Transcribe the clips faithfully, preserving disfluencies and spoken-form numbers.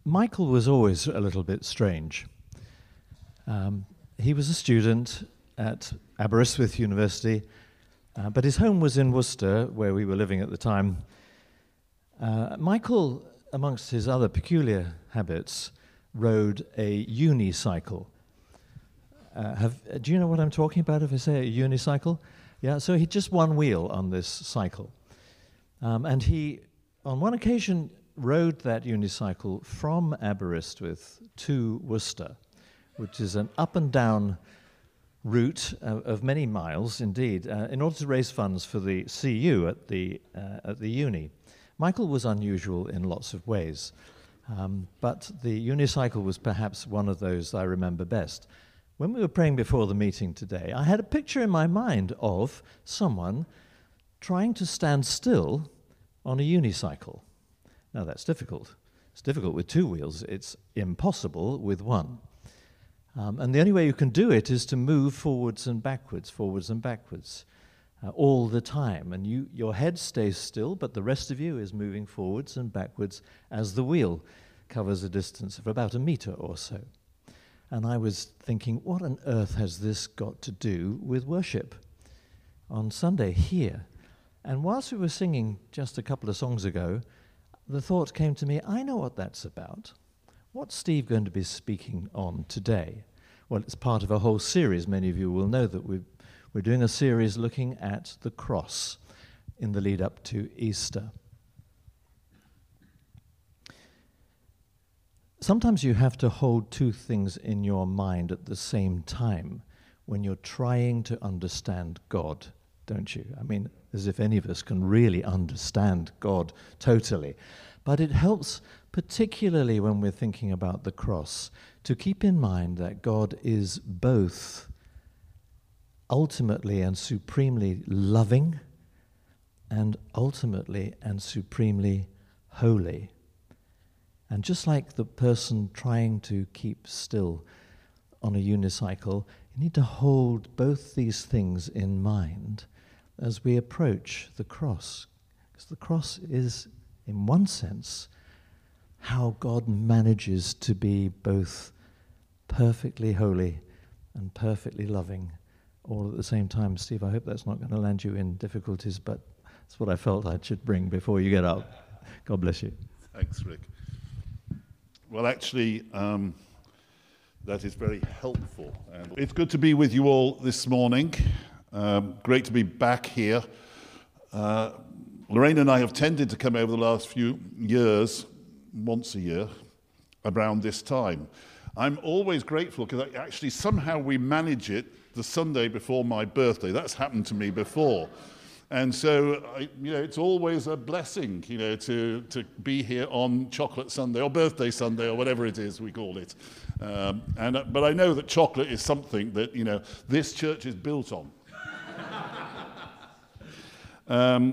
Michael was always a little bit strange. Um, he was a student at Aberystwyth University, uh, but his home was in Worcester, where we were living at the time. Uh, Michael, amongst his other peculiar habits, rode a unicycle. Uh, have, uh, do you know what I'm talking about if I say a unicycle? Yeah, so he just one wheel on this cycle. Um, and he, on one occasion, rode that unicycle from Aberystwyth to Worcester, which is an up and down route of, of many miles indeed, uh, in order to raise funds for the C U at the, uh, at the uni. Michael was unusual in lots of ways, um, but the unicycle was perhaps one of those I remember best. When we were praying before the meeting today, I had a picture in my mind of someone trying to stand still on a unicycle. Now that's difficult. It's difficult with two wheels. It's impossible with one. Um, and the only way you can do it is to move forwards and backwards, forwards and backwards, uh, all the time. And you, your head stays still, but the rest of you is moving forwards and backwards as the wheel covers a distance of about a meter or so. And I was thinking, what on earth has this got to do with worship on Sunday here? And whilst we were singing just a couple of songs ago, the thought came to me, I know what that's about. What's Steve going to be speaking on today? Well, it's part of a whole series. Many of you will know that we've, we're doing a series looking at the cross in the lead up to Easter. Sometimes you have to hold two things in your mind at the same time when you're trying to understand God, don't you? I mean, as if any of us can really understand God totally. But it helps, particularly when we're thinking about the cross, to keep in mind that God is both ultimately and supremely loving and ultimately and supremely holy. And just like the person trying to keep still on a unicycle, you need to hold both these things in mind as we approach the cross. Because the cross is, in one sense, how God manages to be both perfectly holy and perfectly loving all at the same time. Steve, I hope that's not going to land you in difficulties, but that's what I felt I should bring before you get up. God bless you. Thanks, Rick. Well, actually, um, that is very helpful. And it's good to be with you all this morning. Um, great to be back here. Uh, Lorraine and I have tended to come over the last few years, once a year, around this time. I'm always grateful because actually somehow we manage it the Sunday before my birthday. That's happened to me before. And so, I, you know, it's always a blessing, you know, to, to be here on Chocolate Sunday or Birthday Sunday or whatever it is we call it. Um, and uh, but I know that chocolate is something that, you know, this church is built on. um,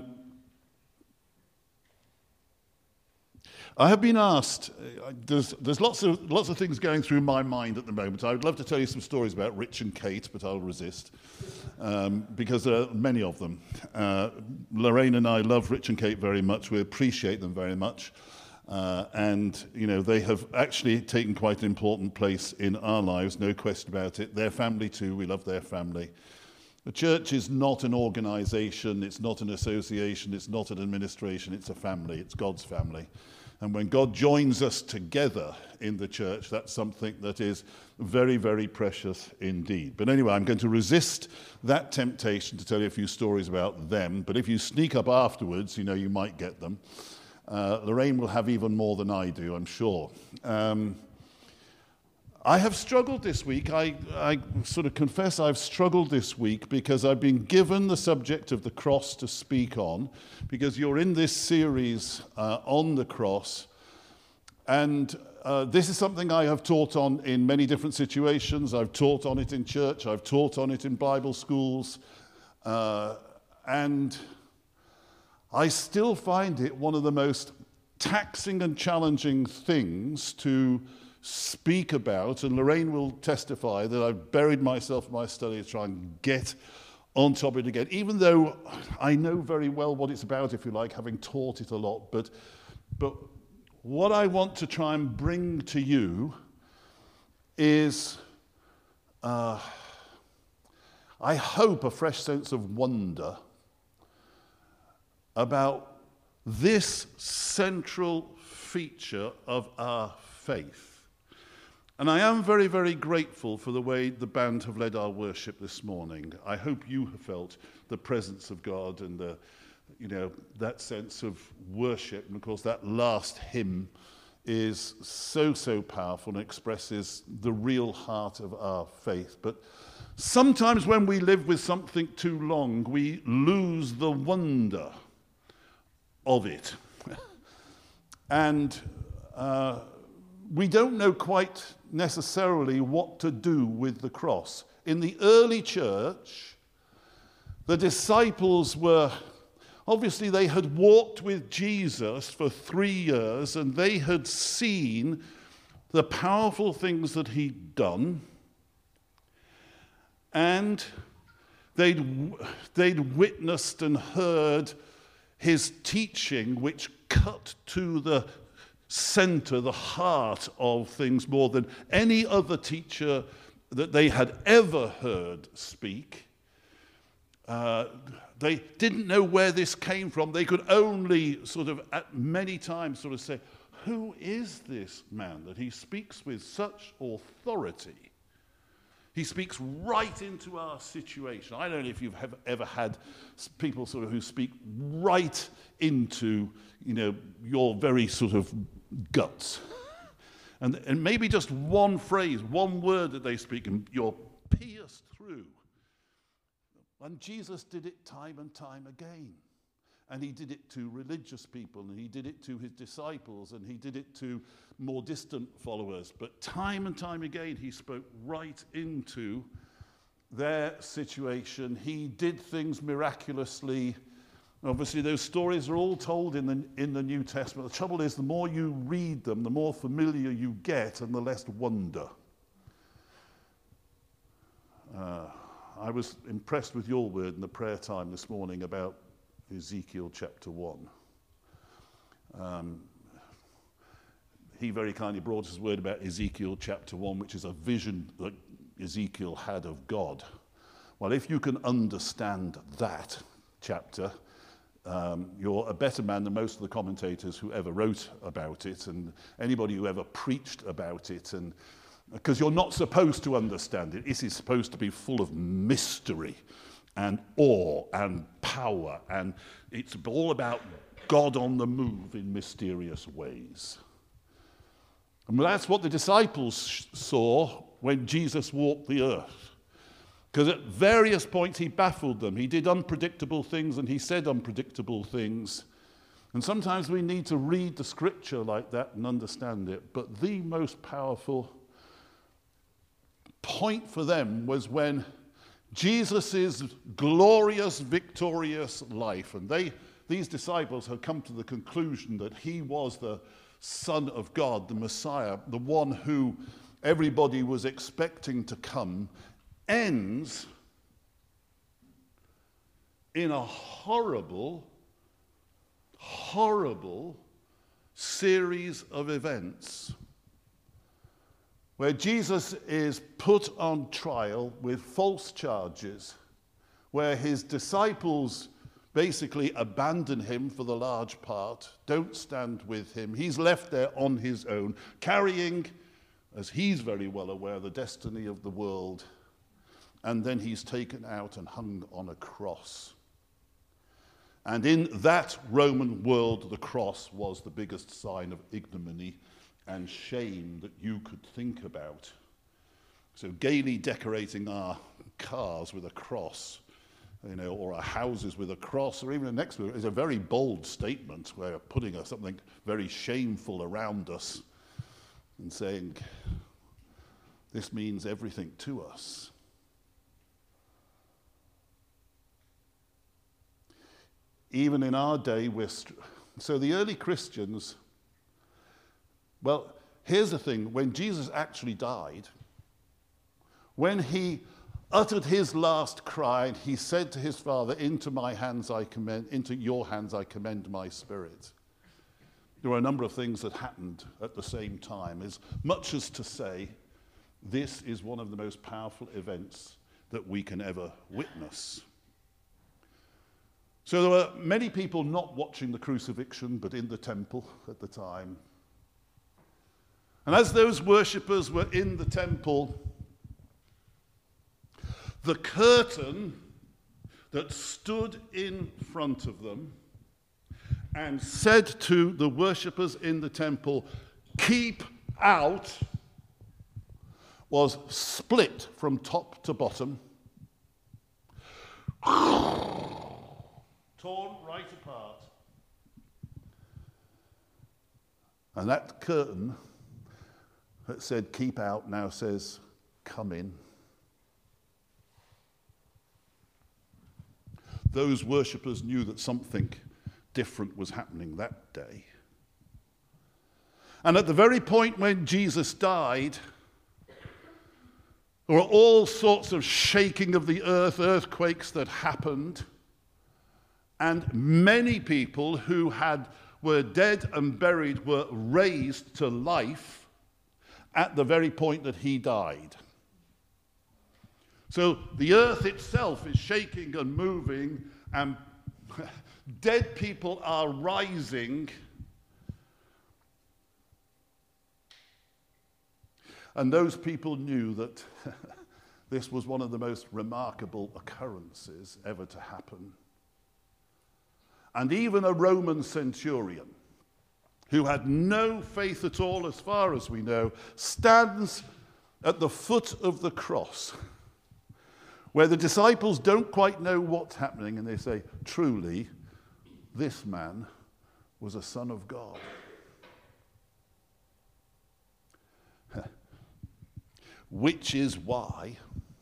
I have been asked, uh, there's, there's lots of, lots of things going through my mind at the moment. I would love to tell you some stories about Rich and Kate, but I'll resist, um, because there are many of them. Uh, Lorraine and I love Rich and Kate very much. We appreciate them very much. Uh, and, you know, they have actually taken quite an important place in our lives, no question about it. Their family too, we love their family. The church is not an organization, it's not an association, it's not an administration, it's a family, it's God's family. And when God joins us together in the church, that's something that is very, very precious indeed. But anyway, I'm going to resist that temptation to tell you a few stories about them. But if you sneak up afterwards, you know, you might get them. Uh, Lorraine will have even more than I do, I'm sure. Um, I have struggled this week. I, I sort of confess I've struggled this week because I've been given the subject of the cross to speak on, because you're in this series uh, on the cross. And uh, this is something I have taught on in many different situations. I've taught on it in church. I've taught on it in Bible schools. Uh, and I still find it one of the most taxing and challenging things to speak about, and Lorraine will testify that I've buried myself in my study to try and get on top of it again, even though I know very well what it's about, if you like, having taught it a lot. But, but what I want to try and bring to you is, uh, I hope, a fresh sense of wonder about this central feature of our faith. And I am very, very grateful for the way the band have led our worship this morning. I hope you have felt the presence of God and the, you know, that sense of worship. And of course, that last hymn is so, so powerful and expresses the real heart of our faith. But sometimes when we live with something too long, we lose the wonder of it. and uh, we don't know quite necessarily what to do with the cross. In the early church, the disciples were, obviously they had walked with Jesus for three years and they had seen the powerful things that he'd done, and they'd, they'd witnessed and heard his teaching, which cut to the center, the heart of things more than any other teacher that they had ever heard speak. Uh, they didn't know where this came from. They could only sort of at many times sort of say, who is this man that he speaks with such authority? He speaks right into our situation. I don't know if you've have ever had people sort of who speak right into, you know, your very sort of guts. And, and maybe just one phrase, one word that they speak, and you're pierced through. And Jesus did it time and time again. And he did it to religious people, and he did it to his disciples, and he did it to more distant followers. But time and time again, he spoke right into their situation. He did things miraculously. Obviously, those stories are all told in the, in the New Testament. The trouble is, the more you read them, the more familiar you get, and the less wonder. Uh, I was impressed with your word in the prayer time this morning about Ezekiel chapter one. Um, he very kindly brought us a word about Ezekiel chapter one, which is a vision that Ezekiel had of God. Well, if you can understand that chapter, um, you're a better man than most of the commentators who ever wrote about it, and anybody who ever preached about it, and because you're not supposed to understand it. It is supposed to be full of mystery and awe and power, and it's all about God on the move in mysterious ways. And that's what the disciples saw when Jesus walked the earth. Because at various points he baffled them. He did unpredictable things and he said unpredictable things. And sometimes we need to read the scripture like that and understand it. But the most powerful point for them was when Jesus' glorious, victorious life, and they, these disciples had come to the conclusion that he was the Son of God, the Messiah, the one who everybody was expecting to come, ends in a horrible, horrible series of events where Jesus is put on trial with false charges, where his disciples basically abandon him for the large part, don't stand with him. He's left there on his own, carrying, as he's very well aware, the destiny of the world. And then he's taken out and hung on a cross. And in that Roman world, the cross was the biggest sign of ignominy and shame that you could think about. So gaily decorating our cars with a cross, you know, or our houses with a cross, or even the next one is a very bold statement where we're putting a, something very shameful around us and saying, this means everything to us. Even in our day, we're... St- so the early Christians, well, here's the thing. When Jesus actually died, when he uttered his last cry, he said to his Father, into my hands I commend, into your hands I commend my spirit. there were a number of things that happened at the same time, as much as to say, this is one of the most powerful events that we can ever witness. So there were many people not watching the crucifixion, but in the temple at the time. And as those worshippers were in the temple, the curtain that stood in front of them and said to the worshippers in the temple, "Keep out," was split from top to bottom, torn right apart. And that curtain that said, "Keep out," now says, "Come in." Those worshippers knew that something different was happening that day. And at the very point when Jesus died, there were all sorts of shaking of the earth, earthquakes that happened, and many people who had were dead and buried were raised to life at the very point that he died. So the earth itself is shaking and moving, and dead people are rising. And those people knew that this was one of the most remarkable occurrences ever to happen. And even a Roman centurion, who had no faith at all, as far as we know, stands at the foot of the cross, where the disciples don't quite know what's happening, and they say, "Truly, this man was a son of God." Which is why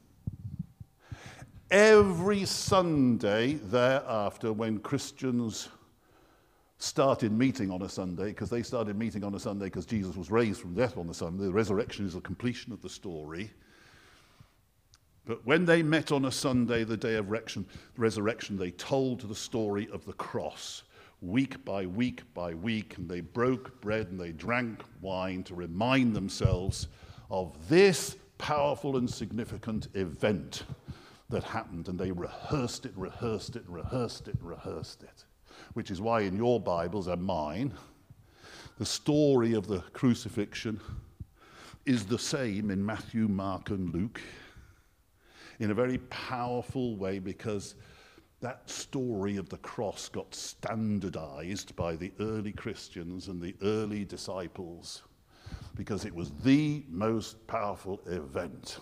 every Sunday thereafter, when Christians started meeting on a Sunday, because they started meeting on a Sunday because Jesus was raised from death on the Sunday, the resurrection is the completion of the story. But when they met on a Sunday, the day of resurrection, they told the story of the cross, week by week by week, and they broke bread and they drank wine to remind themselves of this powerful and significant event that happened, and they rehearsed it, rehearsed it, rehearsed it, rehearsed it, which is why in your Bibles and mine, the story of the crucifixion is the same in Matthew, Mark, and Luke, in a very powerful way, because that story of the cross got standardized by the early Christians and the early disciples, because it was the most powerful event.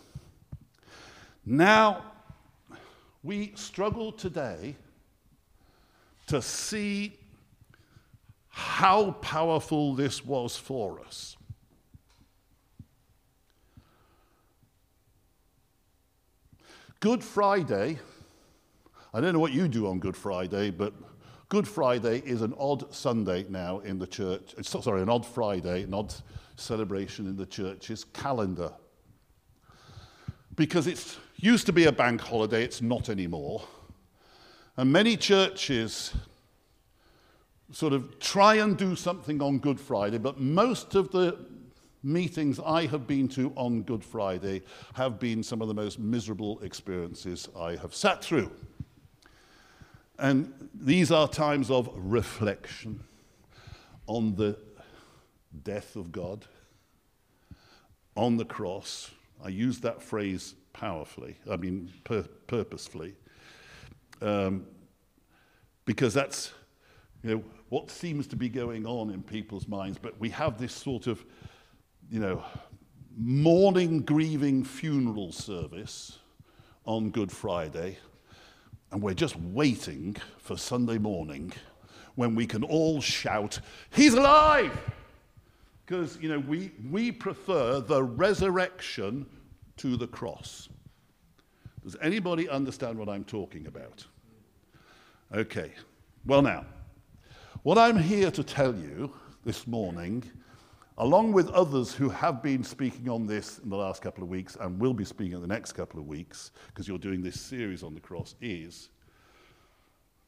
Now, we struggle today to see how powerful this was for us. Good Friday, I don't know what you do on Good Friday, but Good Friday is an odd Sunday now in the church. It's, sorry, an odd Friday, an odd celebration in the church's calendar. Because it used to be a bank holiday, it's not anymore. And many churches sort of try and do something on Good Friday, but most of the meetings I have been to on Good Friday have been some of the most miserable experiences I have sat through. And these are times of reflection on the death of God, on the cross. I use that phrase powerfully, I mean pur- purposefully, um, because that's, you know, what seems to be going on in people's minds. But we have this sort of, you know, mourning, grieving funeral service on Good Friday, and we're just waiting for Sunday morning when we can all shout, "He's alive!" Because, you know, we, we prefer the resurrection to the cross. Does anybody understand what I'm talking about? Okay. Well, now, what I'm here to tell you this morning, along with others who have been speaking on this in the last couple of weeks and will be speaking in the next couple of weeks, because you're doing this series on the cross, is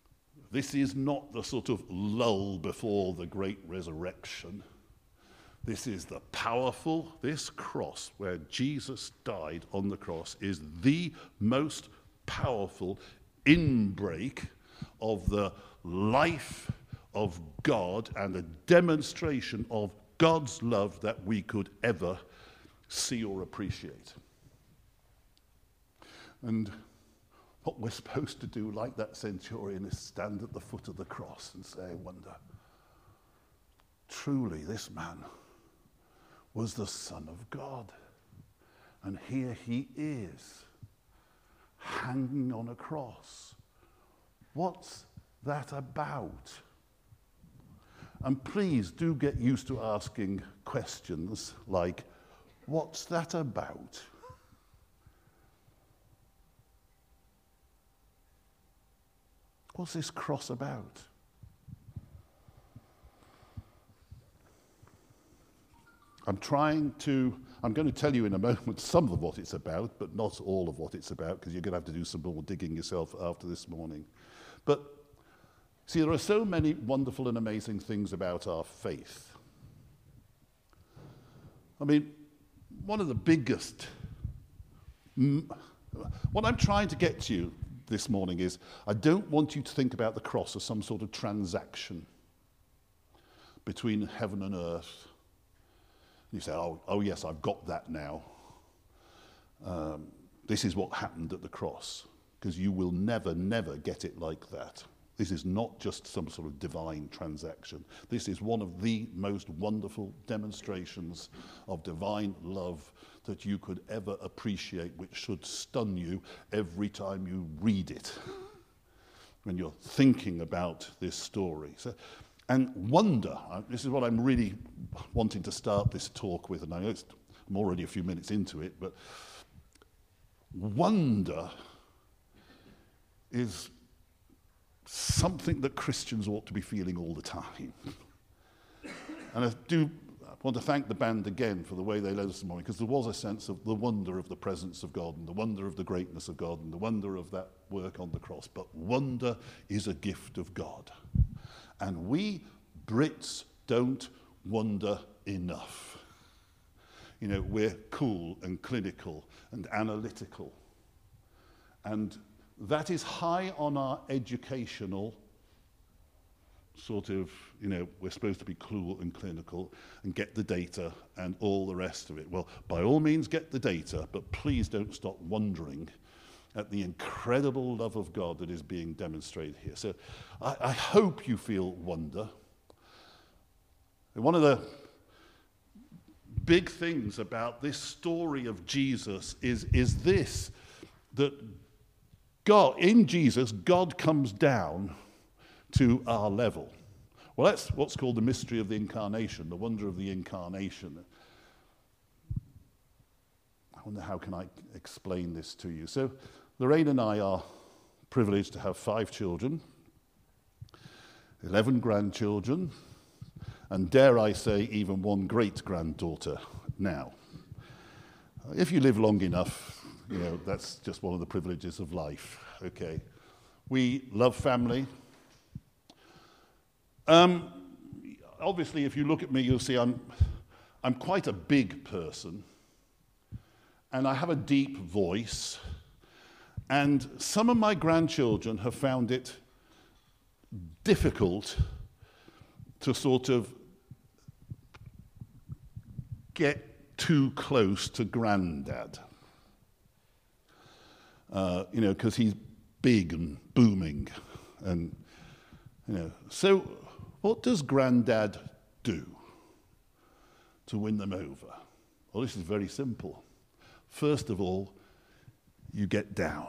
this is not the sort of lull before the great resurrection. This is the powerful, this cross where Jesus died on the cross is the most powerful inbreak of the life of God and a demonstration of God's love that we could ever see or appreciate. And what we're supposed to do, like that centurion, is stand at the foot of the cross and say, I wonder, truly this man was the Son of God. And here he is, hanging on a cross. What's that about? And please do get used to asking questions like, what's that about? What's this cross about? I'm trying to, I'm going to tell you in a moment some of what it's about, but not all of what it's about, because you're going to have to do some more digging yourself after this morning. But, see, there are so many wonderful and amazing things about our faith. I mean, one of the biggest, what I'm trying to get to you this morning is, I don't want you to think about the cross as some sort of transaction between heaven and earth. You say, oh, oh yes, I've got that now. Um, this is what happened at the cross. Because you will never, never get it like that. This is not just some sort of divine transaction. This is one of the most wonderful demonstrations of divine love that you could ever appreciate, which should stun you every time you read it, when you're thinking about this story. So, and wonder, this is what I'm really wanting to start this talk with, and I know it's, I'm already a few minutes into it, but wonder is something that Christians ought to be feeling all the time. And I do want to thank the band again for the way they led us this morning, because there was a sense of the wonder of the presence of God and the wonder of the greatness of God and the wonder of that work on the cross. But wonder is a gift of God. And we Brits don't wonder enough. You know, we're cool and clinical and analytical. And that is high on our educational sort of, you know, we're supposed to be cool and clinical and get the data and all the rest of it. Well, by all means get the data, but please don't stop wondering at the incredible love of God that is being demonstrated here. So I, I hope you feel wonder. And one of the big things about this story of Jesus is, is this, that God, in Jesus, God comes down to our level. Well, that's what's called the mystery of the incarnation, the wonder of the incarnation. I wonder how can I explain this to you. So Lorraine and I are privileged to have five children, eleven grandchildren, and dare I say, even one great-granddaughter now. If you live long enough, you know, that's just one of the privileges of life, okay? We love family. Um, obviously, if you look at me, you'll see I'm, I'm quite a big person, and I have a deep voice, and some of my grandchildren have found it difficult to sort of get too close to Granddad. Uh, you know, because he's big and booming, and you know. So, what does Granddad do to win them over? Well, this is very simple. First of all, you get down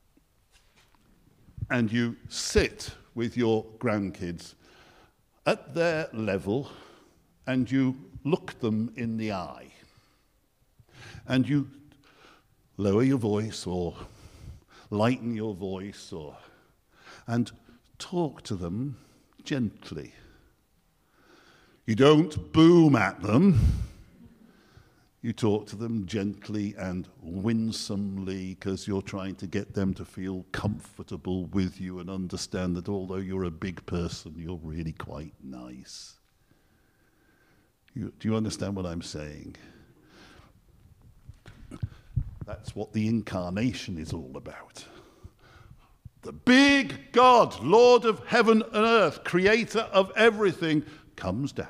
and you sit with your grandkids at their level, and you look them in the eye, and you lower your voice or lighten your voice, or and talk to them gently. You don't boom at them. You talk to them gently and winsomely because you're trying to get them to feel comfortable with you and understand that although you're a big person, you're really quite nice. You, do you understand what I'm saying? That's what the incarnation is all about. The big God, Lord of heaven and earth, creator of everything, comes down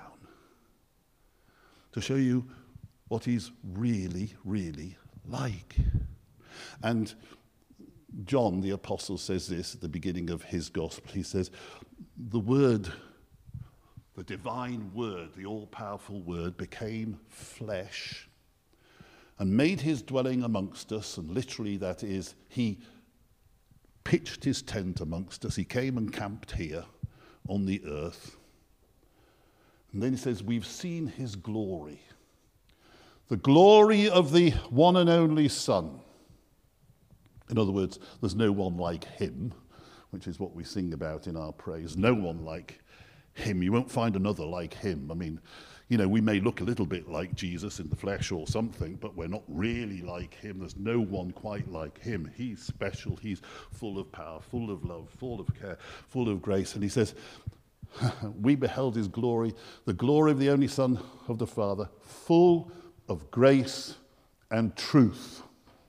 to show you what he's really, really like. And John, the apostle, says this at the beginning of his gospel. He says, the word, the divine word, the all-powerful word, became flesh and made his dwelling amongst us. And literally that is, he pitched his tent amongst us. He came and camped here on the earth. And then he says, we've seen his glory. The glory of the one and only Son. In other words, there's no one like him, which is what we sing about in our praise. No one like him. You won't find another like him. I mean, you know, we may look a little bit like Jesus in the flesh or something, but we're not really like him. There's no one quite like him. He's special. He's full of power, full of love, full of care, full of grace. And he says, we beheld his glory, the glory of the only Son of the Father, full of grace and truth.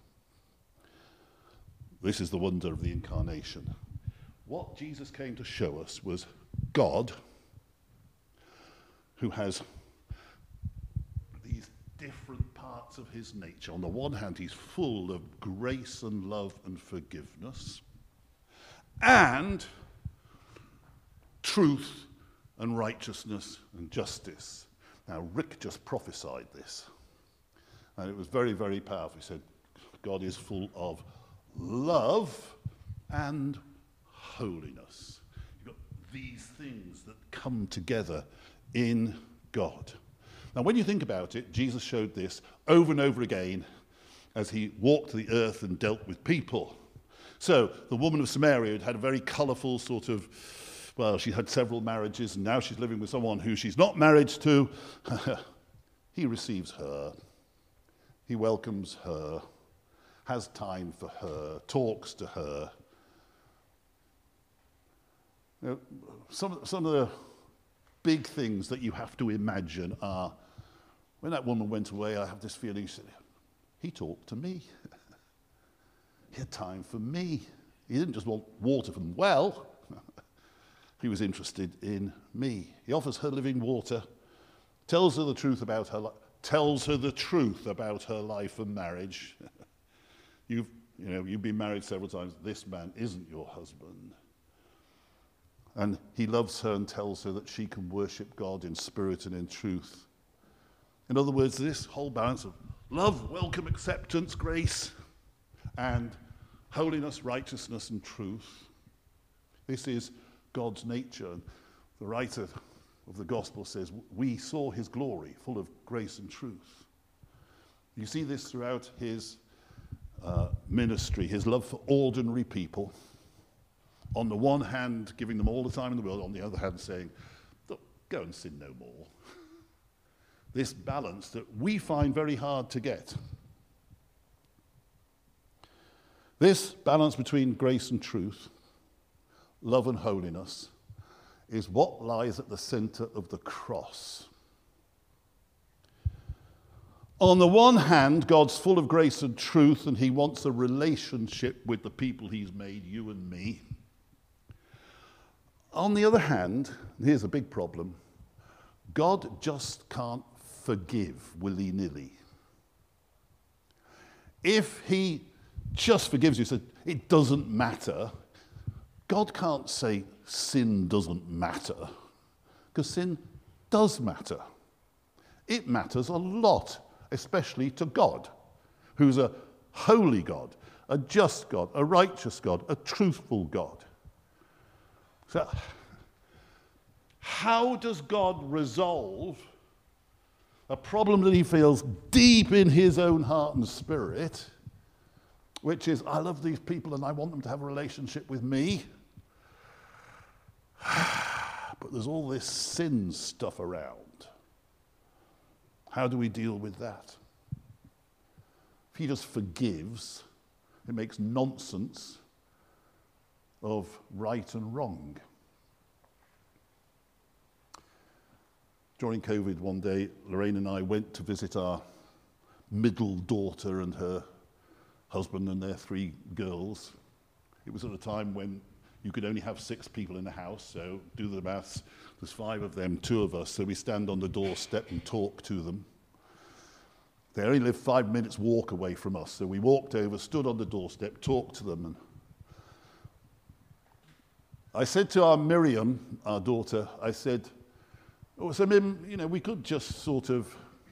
This is the wonder of the incarnation. What Jesus came to show us was God, who has these different parts of his nature. On the one hand, he's full of grace and love and forgiveness, and truth and righteousness and justice. Now, Rick just prophesied this. And it was very, very powerful. He said, God is full of love and holiness. You've got these things that come together in God. Now, when you think about it, Jesus showed this over and over again as he walked the earth and dealt with people. So, the woman of Samaria had had a very colourful sort of, well, she had several marriages, and now she's living with someone who she's not married to. He receives her. He welcomes her, has time for her, talks to her. You know, some, some of the big things that you have to imagine are, when that woman went away, I have this feeling, she said, he talked to me. He had time for me. He didn't just want water from the well. He was interested in me. He offers her living water, tells her the truth about her life. tells her the truth about her life and marriage. You've, you know, you've been married several times. This man isn't your husband. And he loves her and tells her that she can worship God in spirit and in truth. In other words, this whole balance of love, welcome, acceptance, grace, and holiness, righteousness, and truth. This is God's nature. And the writer of the gospel says, we saw his glory, full of grace and truth. You see this throughout his uh, ministry, his love for ordinary people. On the one hand, giving them all the time in the world, on the other hand, saying, look, go and sin no more. This balance that we find very hard to get. This balance between grace and truth, love and holiness, is what lies at the center of the cross. On the one hand, God's full of grace and truth, and he wants a relationship with the people he's made, you and me. On the other hand, here's a big problem, God just can't forgive willy-nilly. If he just forgives you, so it doesn't matter, God can't say sin doesn't matter, because sin does matter. It matters a lot, especially to God, who's a holy God, a just God, a righteous God, a truthful God. So, how does God resolve a problem that he feels deep in his own heart and spirit, which is, I love these people and I want them to have a relationship with me, but there's all this sin stuff around. How do we deal with that? if he just forgives, it makes nonsense of right and wrong. During COVID one day, Lorraine and I went to visit our middle daughter and her husband and their three girls. It was at a time when you could only have six people in the house, so do the maths. There's five of them, two of us, so we stand on the doorstep and talk to them. They only live five minutes walk away from us, so we walked over, stood on the doorstep, talked to them. And I said to our Miriam, our daughter, I said, oh, so Mim, you know, we could just sort of,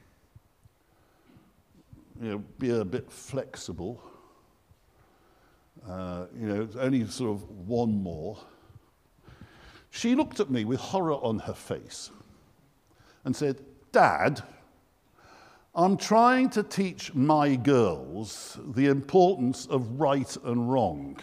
you know, be a bit flexible. Uh, you know, only sort of one more. She looked at me with horror on her face and said, Dad, I'm trying to teach my girls the importance of right and wrong.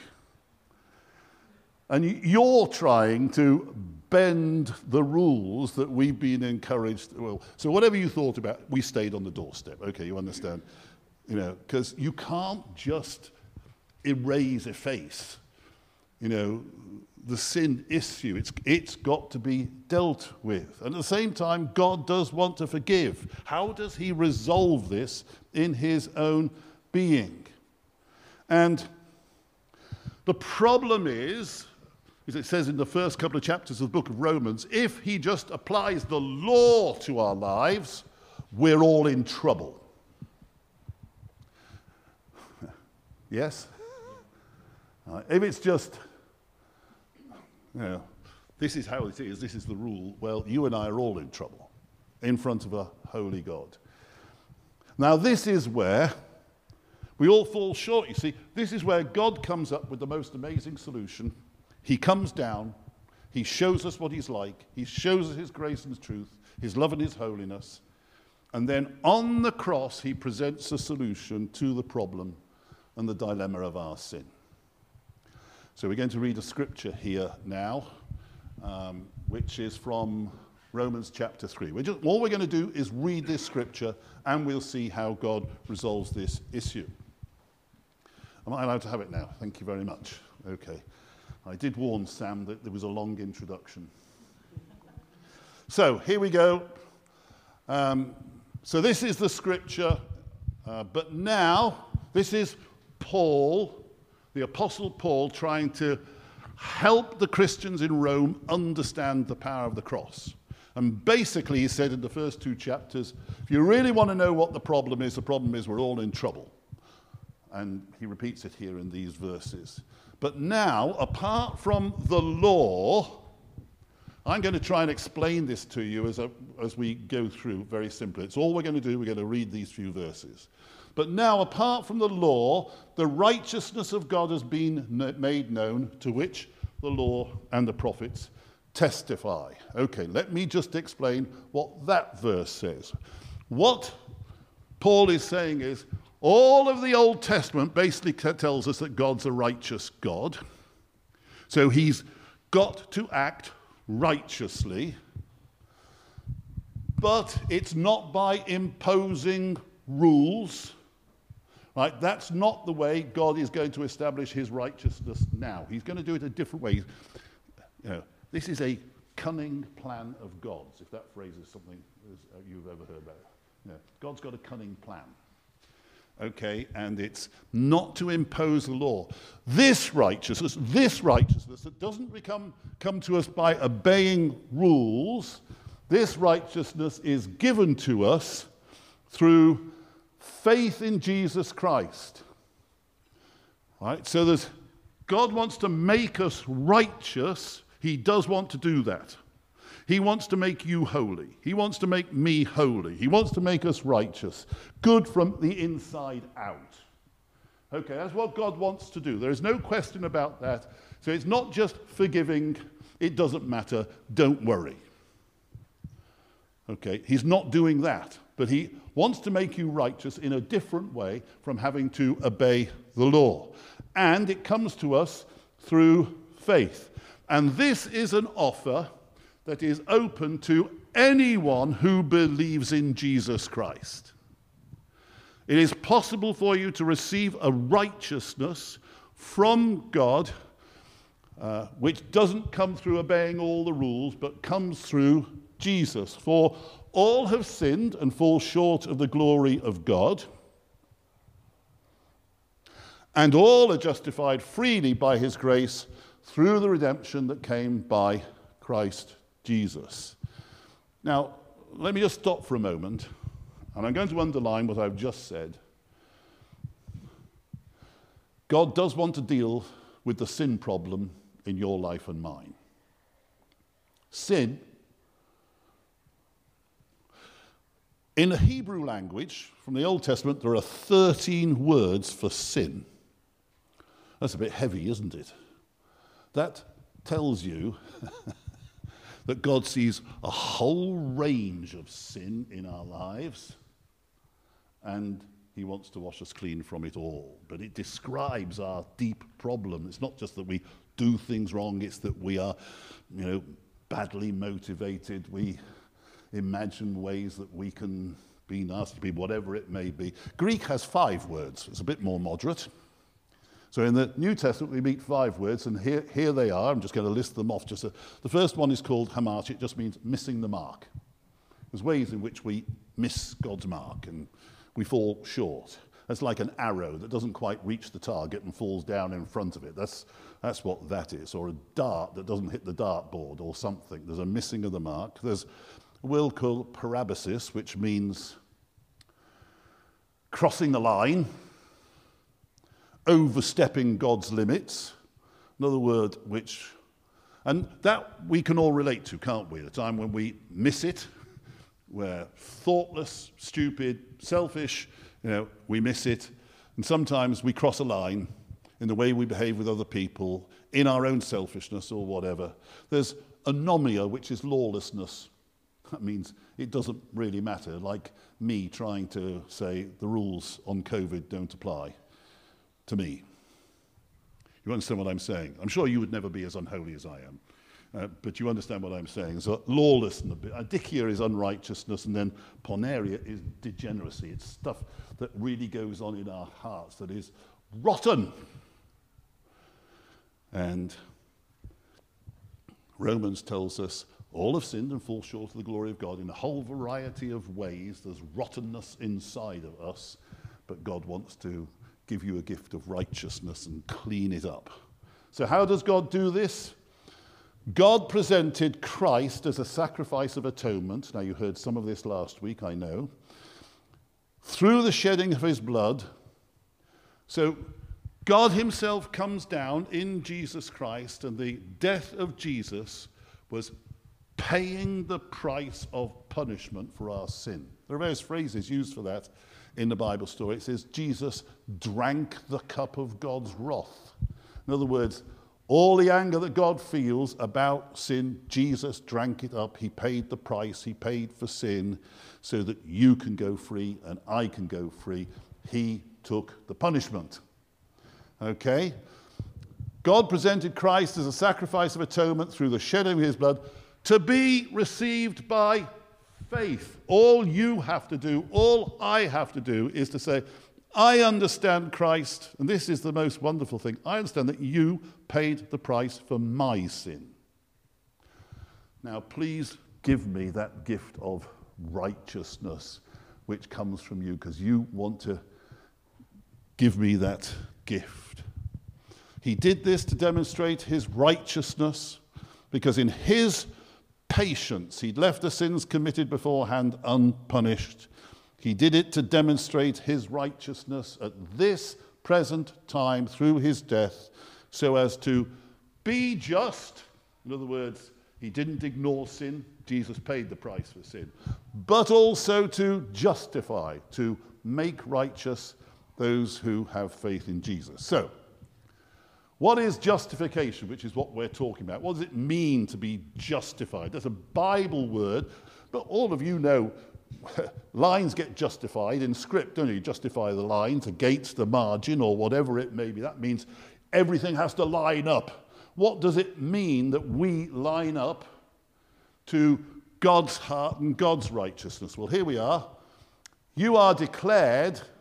And you're trying to bend the rules that we've been encouraged. Well, so whatever you thought about, we stayed on the doorstep. Okay, you understand? You know, because you can't just erase, efface, you know, the sin issue. It's, it's got to be dealt with. And at the same time, God does want to forgive. How does he resolve this in his own being? And the problem is, as it says in the first couple of chapters of the book of Romans, if he just applies the law to our lives, we're all in trouble. Yes? Uh, if it's just, you know, this is how it is, this is the rule, well, you and I are all in trouble in front of a holy God. Now, this is where we all fall short, you see. This is where God comes up with the most amazing solution. He comes down, he shows us what he's like, he shows us his grace and his truth, his love and his holiness, and then on the cross he presents a solution to the problem and the dilemma of our sin. So we're going to read a scripture here now, um, which is from Romans chapter three. We're just, all we're going to do is read this scripture, and we'll see how God resolves this issue. Am I allowed to have it now? Thank you very much. Okay. I did warn Sam that there was a long introduction. So here we go. Um, so this is the scripture, uh, but now this is Paul, the Apostle Paul, trying to help the Christians in Rome understand the power of the cross. And basically, he said in the first two chapters, if you really want to know what the problem is, the problem is we're all in trouble. And he repeats it here in these verses. But now, apart from the law, I'm going to try and explain this to you as, a, as we go through very simply. It's all we're going to do. We're going to read these few verses. But now, apart from the law, the righteousness of God has been made known, to which the law and the prophets testify. Okay, let me just explain what that verse says. What Paul is saying is, all of the Old Testament basically tells us that God's a righteous God. So he's got to act righteously, but it's not by imposing rules. Right? That's not the way God is going to establish his righteousness now. He's going to do it a different way. You know, this is a cunning plan of God's, if that phrase is something you've ever heard about. You know, God's got a cunning plan. Okay, and it's not to impose the law. This righteousness, this righteousness that doesn't become, come to us by obeying rules, this righteousness is given to us through faith in Jesus Christ. Right? So there's, God wants to make us righteous. He does want to do that. He wants to make you holy. He wants to make me holy. He wants to make us righteous. Good from the inside out. Okay, that's what God wants to do. There is no question about that. So it's not just forgiving. It doesn't matter. Don't worry. Okay, he's not doing that. But he wants to make you righteous in a different way from having to obey the law. And it comes to us through faith. And this is an offer that is open to anyone who believes in Jesus Christ. It is possible for you to receive a righteousness from God, uh, which doesn't come through obeying all the rules, but comes through Jesus. For all have sinned and fall short of the glory of God, and all are justified freely by his grace through the redemption that came by Christ Jesus. Now, let me just stop for a moment, and I'm going to underline what I've just said. God does want to deal with the sin problem in your life and mine. Sin, in the Hebrew language, from the Old Testament, there are thirteen words for sin. That's a bit heavy, isn't it? That tells you that God sees a whole range of sin in our lives, and he wants to wash us clean from it all. But it describes our deep problem. It's not just that we do things wrong, it's that we are, you know, badly motivated. We imagine ways that we can be nasty people, whatever it may be. Greek has five words. It's a bit more moderate. So in the New Testament, we meet five words, and here, here they are. I'm just going to list them off. Just a, the first one is called hamarch. It just means missing the mark. There's ways in which we miss God's mark, and we fall short. That's like an arrow that doesn't quite reach the target and falls down in front of it. That's, that's what that is. Or a dart that doesn't hit the dartboard or something. There's a missing of the mark. There's a word called parabasis, which means crossing the line, overstepping God's limits. Another word which, and that we can all relate to, can't we? The time when we miss it, we're thoughtless, stupid, selfish, you know, we miss it. And sometimes we cross a line in the way we behave with other people, in our own selfishness or whatever. There's anomia, which is lawlessness. That means it doesn't really matter, like me trying to say the rules on COVID don't apply to me. You understand what I'm saying? I'm sure you would never be as unholy as I am, uh, but you understand what I'm saying. So lawlessness, adikia is unrighteousness, and then poneria is degeneracy. It's stuff that really goes on in our hearts that is rotten. And Romans tells us all have sinned and fall short of the glory of God in a whole variety of ways. There's rottenness inside of us, but God wants to give you a gift of righteousness and clean it up. So how does God do this? God presented Christ as a sacrifice of atonement. Now, you heard some of this last week, I know. Through the shedding of his blood. So God himself comes down in Jesus Christ, and the death of Jesus was paying the price of punishment for our sin. There are various phrases used for that in the Bible story. It says Jesus drank the cup of God's wrath. In other words, all the anger that God feels about sin, Jesus drank it up. He paid the price. He paid for sin so that you can go free and I can go free. He took the punishment. Okay? God presented Christ as a sacrifice of atonement through the shedding of his blood to be received by faith. All you have to do, all I have to do is to say, I understand Christ, and this is the most wonderful thing. I understand that you paid the price for my sin. Now, please give me that gift of righteousness which comes from you, because you want to give me that gift. He did this to demonstrate his righteousness, because in his patience, he'd left the sins committed beforehand unpunished. He did it to demonstrate his righteousness at this present time through his death, so as to be just. In other words, he didn't ignore sin. Jesus paid the price for sin. But also to justify, to make righteous those who have faith in Jesus. So, what is justification, which is what we're talking about? What does it mean to be justified? That's a Bible word, but all of you know lines get justified in script, don't you? You justify the lines against the margin or whatever it may be. That means everything has to line up. What does it mean that we line up to God's heart and God's righteousness? Well, here we are. You are declared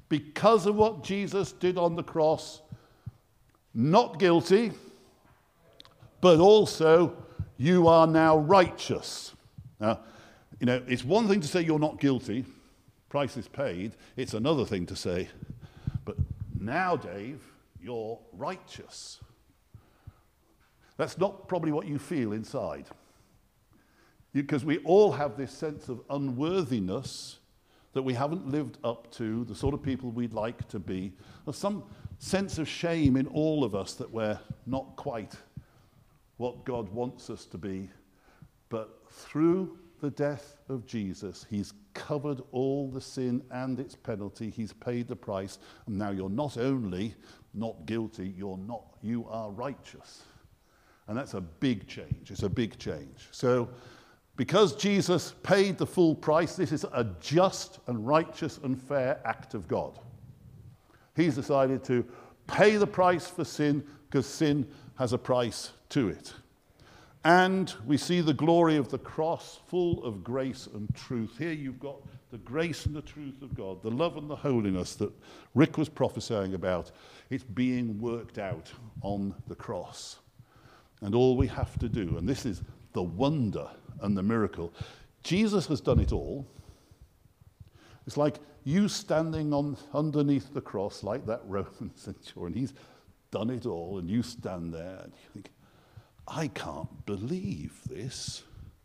because of what Jesus did on the cross, not guilty, but also you are now righteous. Now, you know, it's one thing to say you're not guilty, price is paid. It's another thing to say, but now, Dave, you're righteous. That's not probably what you feel inside. Because we all have this sense of unworthiness that we haven't lived up to, the sort of people we'd like to be. There's some sense of shame in all of us that we're not quite what God wants us to be. But through the death of Jesus, he's covered all the sin and its penalty. He's paid the price. And now you're not only not guilty, you're not, you are righteous. And that's a big change. It's a big change. So, because Jesus paid the full price, this is a just and righteous and fair act of God. He's decided to pay the price for sin because sin has a price to it. And we see the glory of the cross full of grace and truth. Here you've got the grace and the truth of God, the love and the holiness that Rick was prophesying about. It's being worked out on the cross. And all we have to do, and this is the wonder and the miracle, Jesus has done it all. It's like you standing on underneath the cross like that Roman centurion. He's done it all, and you stand there and you think, I can't believe this.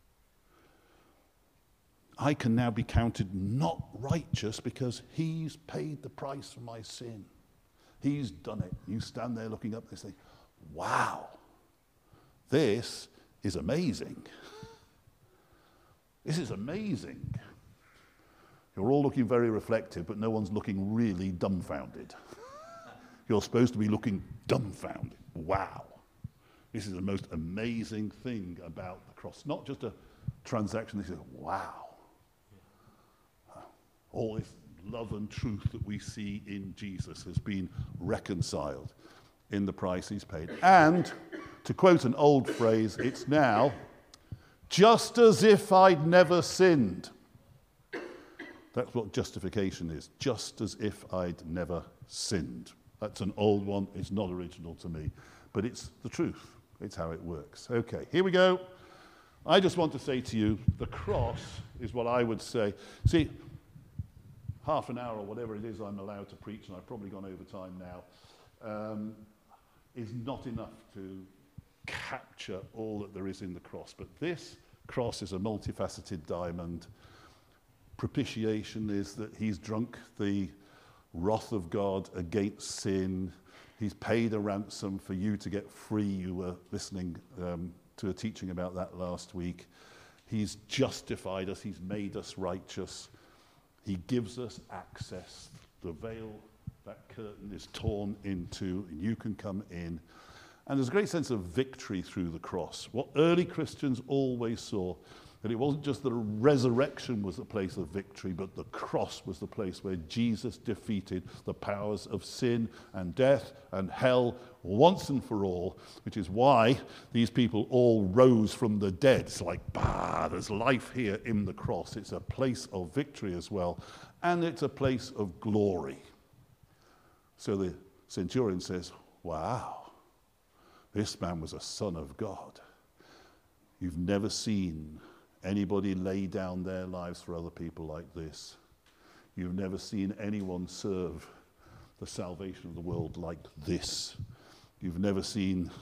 I can now be counted not righteous because he's paid the price for my sin. He's done it. You stand there looking up and think, wow, this is amazing. This is amazing. You're all looking very reflective, but no one's looking really dumbfounded. You're supposed to be looking dumbfounded. Wow. This is the most amazing thing about the cross. Not just a transaction. This is, wow. All this love and truth that we see in Jesus has been reconciled in the price he's paid. And, to quote an old phrase, it's now just as if I'd never sinned. That's what justification is. Just as if I'd never sinned. That's an old one. It's not original to me. But it's the truth. It's how it works. Okay, here we go. I just want to say to you, the cross is what I would say. See, half an hour or whatever it is I'm allowed to preach, and I've probably gone over time now, um, is not enough to capture all that there is in the cross. But this cross is a multifaceted diamond. Propitiation is that he's drunk the wrath of God against sin. He's paid a ransom for you to get free. You were listening um, to a teaching about that last week. He's justified us. He's made us righteous. He gives us access. The veil, that curtain is torn into, and you can come in. And there's a great sense of victory through the cross. What early Christians always saw, that it wasn't just that a resurrection was the place of victory, but the cross was the place where Jesus defeated the powers of sin and death and hell once and for all, which is why these people all rose from the dead. It's like, bah, there's life here in the cross. It's a place of victory as well, and it's a place of glory. So the centurion says, wow, this man was a son of God. You've never seen anybody lay down their lives for other people like this. You've never seen anyone serve the salvation of the world like this. You've never seen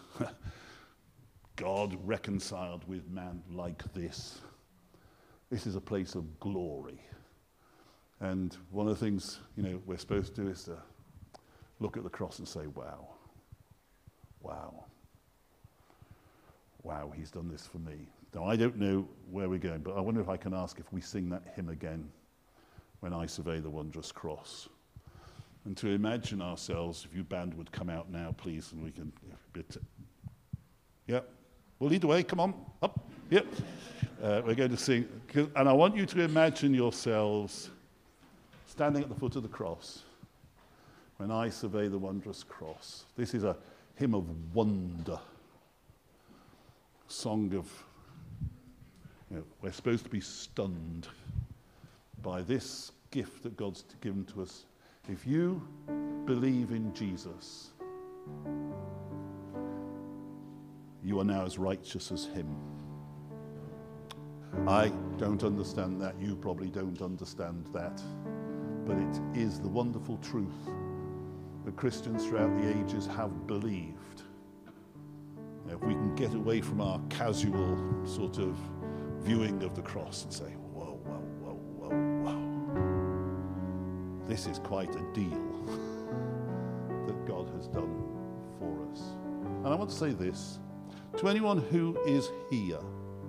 God reconciled with man like this. This is a place of glory. And one of the things, you know, we're supposed to do is to look at the cross and say, wow, wow, wow, he's done this for me. Now, I don't know where we're going, but I wonder if I can ask if we sing that hymn again, When I Survey the Wondrous Cross. And to imagine ourselves, if your band would come out now, please, and we can... Bit, yeah, we'll lead the way, come on, up, yep. Uh, we're going to sing, and I want you to imagine yourselves standing at the foot of the cross, When I Survey the Wondrous Cross. This is a hymn of wonder, song of... You know, we're supposed to be stunned by this gift that God's given to us If you believe in Jesus, you are now as righteous as him. I don't understand that. You probably don't understand that. But it is the wonderful truth that Christians throughout the ages have believed. If we can get away from our casual sort of viewing of the cross and say, whoa, whoa, whoa, whoa, whoa. This is quite a deal that God has done for us. And I want to say this to anyone who is here,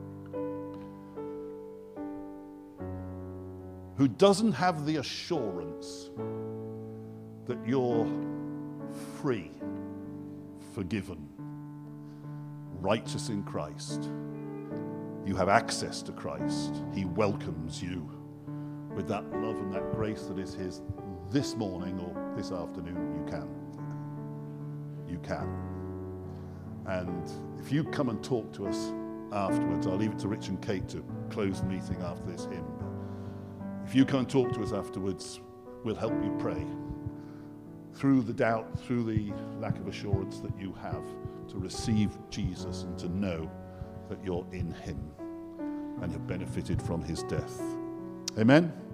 who doesn't have the assurance that you're free, forgiven, righteous in Christ. You have access to Christ. He welcomes you with that love and that grace that is his this morning or this afternoon. You can. You can. And if you come and talk to us afterwards, I'll leave it to Rich and Kate to close the meeting after this hymn. If you come and talk to us afterwards, we'll help you pray through the doubt, through the lack of assurance that you have, to receive Jesus and to know that you're in him and have benefited from his death. Amen?